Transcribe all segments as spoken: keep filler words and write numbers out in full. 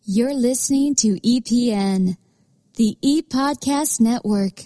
You're listening to E P N, the E-Podcast Network.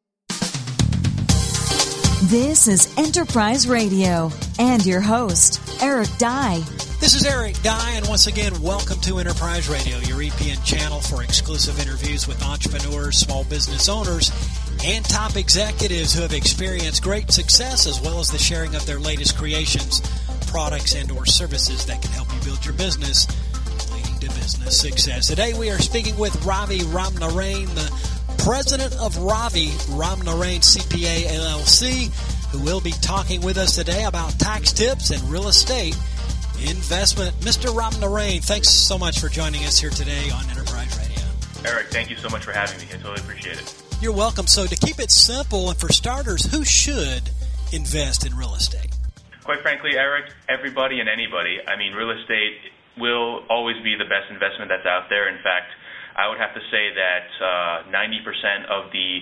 This is Enterprise Radio and your host, Eric Dye. This is Eric Dye, and once again, welcome to Enterprise Radio, your E P N channel for exclusive interviews with entrepreneurs, small business owners, and top executives who have experienced great success, as well as the sharing of their latest creations, products, and or services that can help you build your business, leading to business success. Today we are speaking with Ravi Ramnarain, the president of Ravi Ramnarain C P A L L C, who will be talking with us today about tax tips and real estate investment. Mister Ramnarain, thanks so much for joining us here today on Enterprise Radio. Eric, thank you so much for having me. I totally appreciate it. You're welcome. So to keep it simple, and for starters, who should invest in real estate? Quite frankly, Eric, everybody and anybody. I mean, real estate will always be the best investment that's out there. In fact, I would have to say that uh, ninety percent of the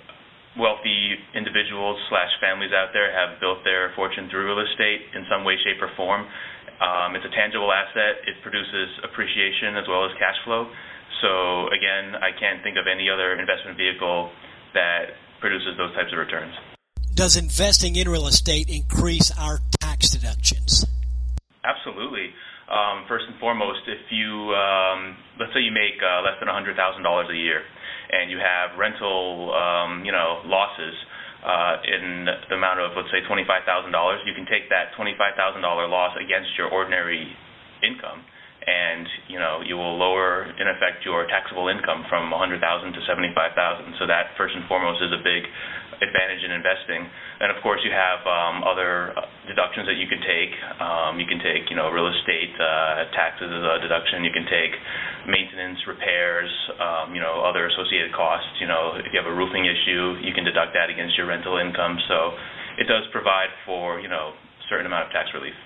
wealthy individuals slash families out there have built their fortune through real estate in some way, shape, or form. Um, it's a tangible asset. It produces appreciation as well as cash flow. So, again, I can't think of any other investment vehicle that produces those types of returns. Does investing in real estate increase our tax deductions? Absolutely. Um, first and foremost, if you, um, let's say you make uh, less than one hundred thousand dollars a year and you have rental, um, you know, losses, Uh, in the amount of, let's say, twenty-five thousand dollars, you can take that twenty-five thousand dollars loss against your ordinary income, and, you know, you will lower, in effect, your taxable income from one hundred thousand dollars to seventy-five thousand dollars. So that, first and foremost, is a big advantage in investing. And, of course, you have um, other deductions that you can take. Um, you can take, you know, real estate uh, taxes as a deduction. You can take maintenance, repairs, um, you know, other associated costs. You know, if you have a roofing issue, you can deduct that against your rental income. So it does provide for, you know, a certain amount of tax relief.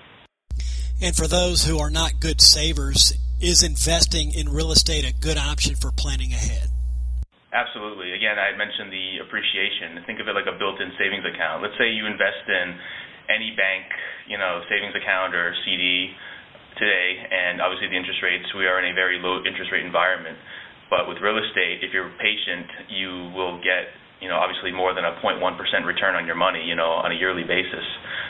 And for those who are not good savers, is investing in real estate a good option for planning ahead? Absolutely. Again, I mentioned the appreciation. Think of it like a built-in savings account. Let's say you invest in any bank, you know, savings account or C D today, and obviously the interest rates, we are in a very low interest rate environment. But with real estate, if you're patient, you will get, you know, obviously more than a zero point one percent return on your money, you know, on a yearly basis.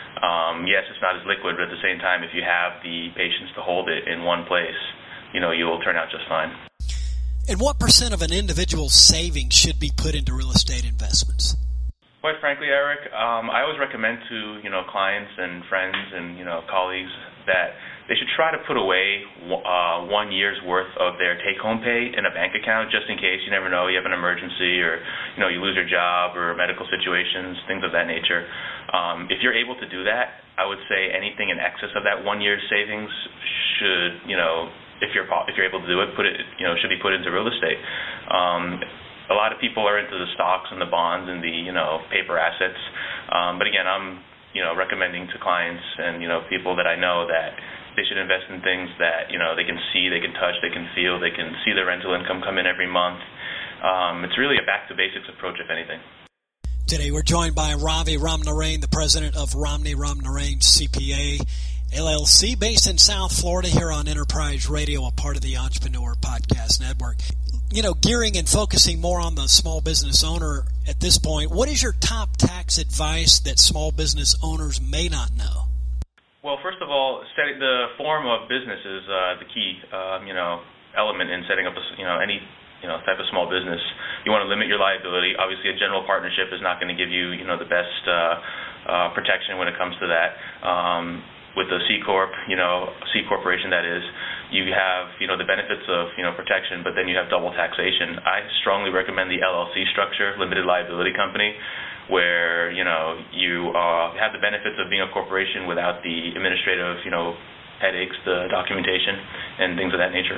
Um, yes, it's not as liquid, but at the same time, if you have the patience to hold it in one place, you know, you will turn out just fine. And what percent of an individual's savings should be put into real estate investments? Quite frankly, Eric, um, I always recommend to, you know, clients and friends and, you know, colleagues that they should try to put away uh, one year's worth of their take-home pay in a bank account, just in case. You never know, you have an emergency, or, you know, you lose your job, or medical situations, things of that nature. Um, if you're able to do that, I would say anything in excess of that one year's savings should, you know, if you're if you're able to do it, put it, you know, should be put into real estate. Um, a lot of people are into the stocks and the bonds and the, you know, paper assets. Um, but again, I'm, you know, recommending to clients and, you know, people that I know that they should invest in things that, you know, they can see, they can touch, they can feel, they can see their rental income come in every month. Um, it's really a back-to-basics approach, if anything. Today we're joined by Ravi Ramnarain, the president of Ravi Ramnarain C P A L L C, based in South Florida, here on Enterprise Radio, a part of the Entrepreneur Podcast Network. You know, gearing and focusing more on the small business owner at this point, what is your top tax advice that small business owners may not know? Well, first of all, setting the form of business is uh, the key, um, you know, element in setting up, a, you know, any, you know, type of small business. You want to limit your liability. Obviously, a general partnership is not going to give you, you know, the best uh, uh, protection when it comes to that. Um, with the C Corp, you know, C Corporation that is, you have, you know, the benefits of, you know, protection, but then you have double taxation. I strongly recommend the L L C structure, limited liability company, where, you know, you uh, have the benefits of being a corporation without the administrative, you know, headaches, the documentation, and things of that nature.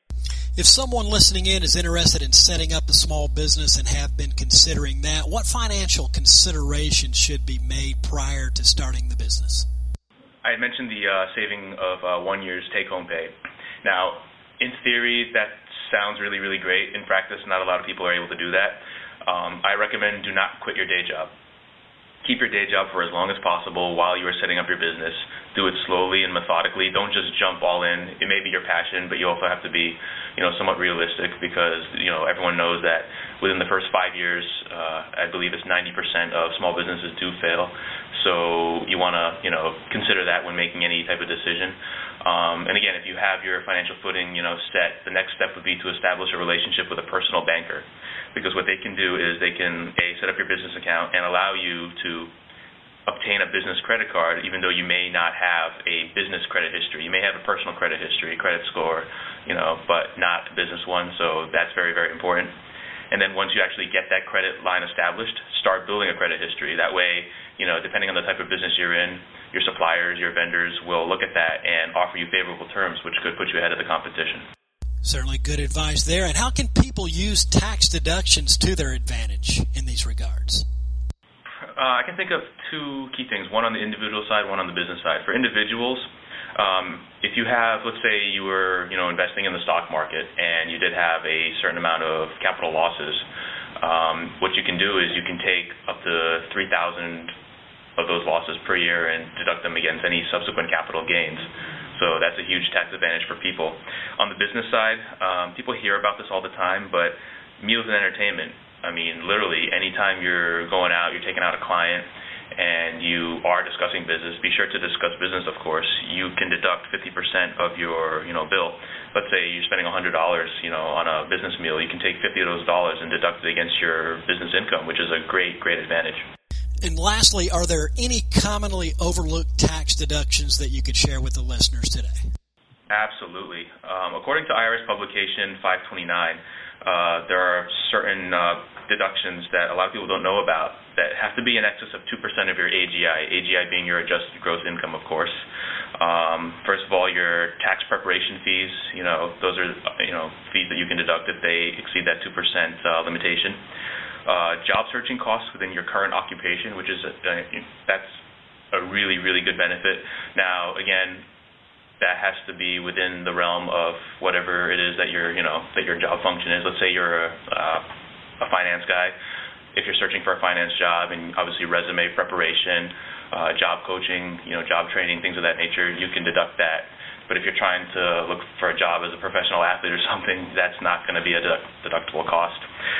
If someone listening in is interested in setting up a small business and have been considering that, what financial considerations should be made prior to starting the business? I had mentioned the uh, saving of uh, one year's take-home pay. Now, in theory, that sounds really, really great. In practice, not a lot of people are able to do that. Um, I recommend do not quit your day job. keep your day job for as long as possible while you are setting up your business. Do it slowly and methodically. Don't just jump all in. It may be your passion, but you also have to be, you know, somewhat realistic because, you know, everyone knows that within the first five years, uh, I believe it's ninety percent of small businesses do fail. So you want to, you know, consider that when making any type of decision. Um, and again, if you have your financial footing, you know, set, the next step would be to establish a relationship with a personal banker, because what they can do is they can a set up your business account and allow you to obtain a business credit card, even though you may not have a business credit history. You may have a personal credit history, credit score, you know, but not a business one. So that's very, very important. And then once you actually get that credit line established, start building a credit history. That way, you know, depending on the type of business you're in, your suppliers, your vendors will look at that and offer you favorable terms, which could put you ahead of the competition. Certainly good advice there. And how can people use tax deductions to their advantage in these regards? Uh, I can think of two key things, one on the individual side, one on the business side. For individuals, um, if you have, let's say you were, you know, investing in the stock market and you did have a certain amount of capital losses, um, what you can do is you can take up to three thousand of those losses per year and deduct them against any subsequent capital gains. So that's a huge tax advantage for people. On the business side, um, people hear about this all the time, but meals and entertainment, I mean, literally, anytime you're going out, you're taking out a client, and you are discussing business, be sure to discuss business, of course. You can deduct fifty percent of your, you know, bill. Let's say you're spending one hundred dollars, you know, on a business meal. You can take fifty of those dollars and deduct it against your business income, which is a great, great advantage. And lastly, are there any commonly overlooked tax deductions that you could share with the listeners today? Absolutely. Um, according to I R S publication five twenty-nine, uh, there are certain uh, deductions that a lot of people don't know about that have to be in excess of two percent of your A G I, A G I being your adjusted gross income, of course. Um, first of all, your tax preparation fees, you know, those are, you know, fees that you can deduct if they exceed that two percent uh, limitation. Uh, job searching costs within your current occupation, which is, a, uh, that's a really, really good benefit. Now, again, that has to be within the realm of whatever it is that your, you know, that your job function is. Let's say you're a, uh, a finance guy. If you're searching for a finance job, and obviously resume preparation, uh, job coaching, you know, job training, things of that nature, you can deduct that. But if you're trying to look for a job as a professional athlete or something, that's not going to be a deductible cost.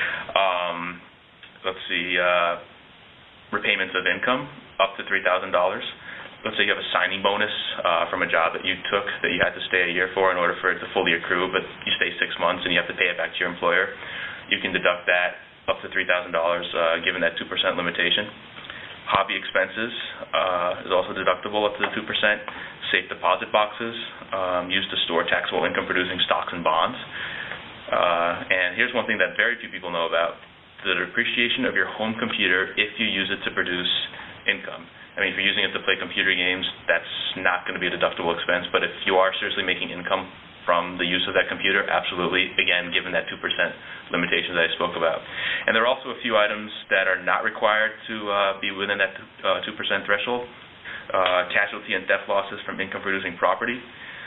Um, let's see, uh, repayments of income up to three thousand dollars. Let's say you have a signing bonus uh, from a job that you took that you had to stay a year for in order for it to fully accrue, but you stay six months and you have to pay it back to your employer. You can deduct that up to three thousand dollars uh, given that two percent limitation. Hobby expenses uh, is also deductible up to the two percent. Safe deposit boxes um, used to store taxable income-producing stocks and bonds. Uh, and here's one thing that very few people know about: the depreciation of your home computer if you use it to produce income. I mean, if you're using it to play computer games, that's not going to be a deductible expense. But if you are seriously making income from the use of that computer, absolutely, again, given that two percent limitation that I spoke about. And there are also a few items that are not required to uh, be within that uh, two percent threshold. Uh, casualty and theft losses from income-producing property.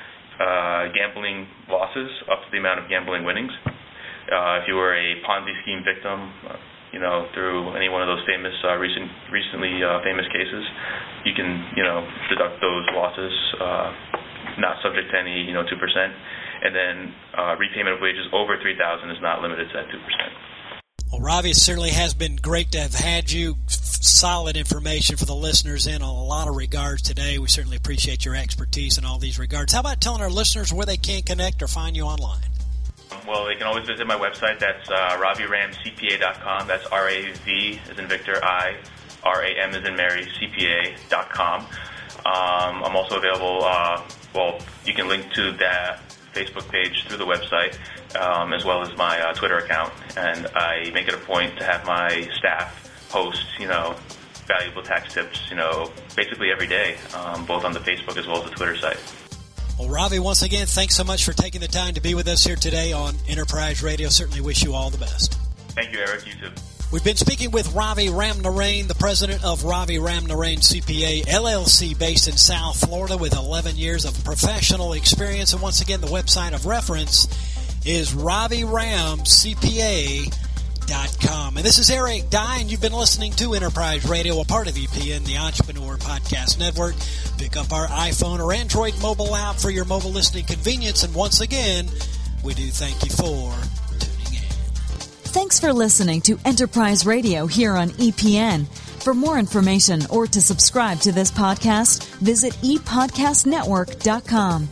Uh, gambling losses up to the amount of gambling winnings. Uh, if you were a Ponzi scheme victim, uh, you know, through any one of those famous, uh, recent, recently uh, famous cases, you can, you know, deduct those losses, uh, not subject to any, you know, two percent. And then uh, repayment of wages over three thousand dollars is not limited to that two percent. Well, Ravi, it certainly has been great to have had you. Solid information for the listeners in a lot of regards today. We certainly appreciate your expertise in all these regards. How about telling our listeners where they can connect or find you online? Well, they can always visit my website. That's uh, ravi ram c p a dot com. That's R A V as in Victor, I, R A M as in Mary, C P A dot com. Um, I'm also available, uh, well, you can link to that Facebook page through the website, um, as well as my uh, Twitter account. And I make it a point to have my staff post, you know, valuable tax tips, you know, basically every day, um, both on the Facebook as well as the Twitter site. Well, Ravi, once again, thanks so much for taking the time to be with us here today on Enterprise Radio. Certainly wish you all the best. Thank you, Eric. You too. We've been speaking with Ravi Ramnarine, the president of Ravi Ramnarine C P A, L L C, based in South Florida with eleven years of professional experience. And once again, the website of reference is ravi ram c p a dot com. And this is Eric Dye, and you've been listening to Enterprise Radio, a part of E P N, the Entrepreneur Podcast Network. Pick up our iPhone or Android mobile app for your mobile listening convenience. And once again, we do thank you for tuning in. Thanks for listening to Enterprise Radio here on E P N. For more information or to subscribe to this podcast, visit e podcast network dot com.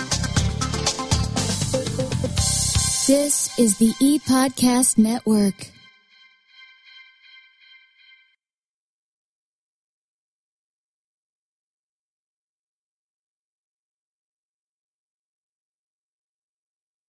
This is the E-Podcast Network.